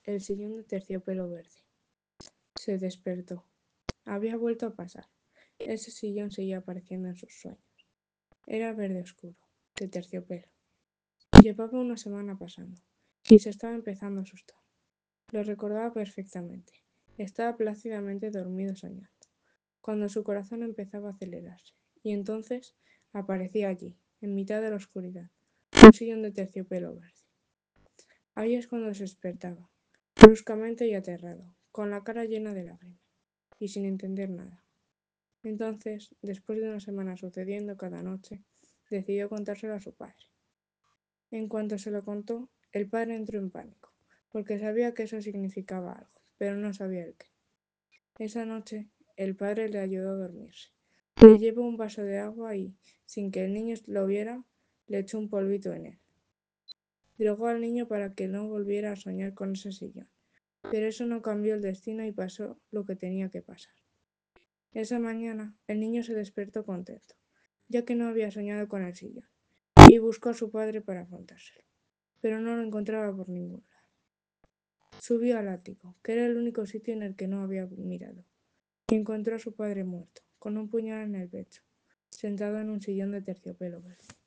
el sillón de terciopelo verde. Se despertó. Había vuelto a pasar. Ese sillón seguía apareciendo en sus sueños. Era verde oscuro, de terciopelo. Llevaba una semana pasando, y se estaba empezando a asustar. Lo recordaba perfectamente. Estaba plácidamente dormido soñando, cuando su corazón empezaba a acelerarse, y entonces aparecía allí, en mitad de la oscuridad, un sillón de terciopelo verde. Ahí es cuando se despertaba, bruscamente y aterrado, con la cara llena de lágrimas, y sin entender nada. Entonces, después de una semana sucediendo cada noche, decidió contárselo a su padre. En cuanto se lo contó, el padre entró en pánico, porque sabía que eso significaba algo, pero no sabía el qué. Esa noche, el padre le ayudó a dormirse. Le llevó un vaso de agua y, sin que el niño lo viera, le echó un polvito en él. Drogó al niño para que no volviera a soñar con ese sillón, pero eso no cambió el destino y pasó lo que tenía que pasar. Esa mañana, el niño se despertó contento, ya que no había soñado con el sillón, y buscó a su padre para contárselo, pero no lo encontraba por ningún lado. Subió al ático, que era el único sitio en el que no había mirado, y encontró a su padre muerto, con un puñal en el pecho, sentado en un sillón de terciopelo verde.